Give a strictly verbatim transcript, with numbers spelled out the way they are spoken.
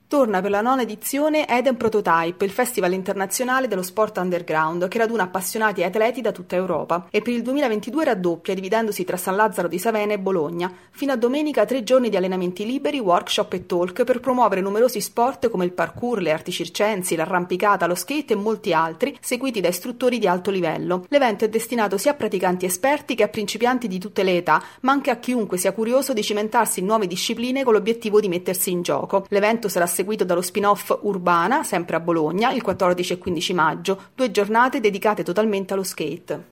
Torna per la nona edizione Eden Prototype, il festival internazionale dello sport underground che raduna appassionati e atleti da tutta Europa, e per il duemilaventidue raddoppia dividendosi tra San Lazzaro di Savena e Bologna. Fino a domenica tre giorni di allenamenti liberi, workshop e talk per promuovere numerosi sport come il parkour, le arti circensi, l'arrampicata, lo skate e molti altri, seguiti da istruttori di alto livello. L'evento è destinato sia a praticanti esperti che a principianti di tutte le età, ma anche a chiunque sia curioso di cimentarsi in nuove discipline con l'obiettivo di mettersi in gioco. L'evento sarà seguito dallo spin-off Urbana, sempre a Bologna, il quattordici e quindici maggio, due giornate dedicate totalmente allo skate.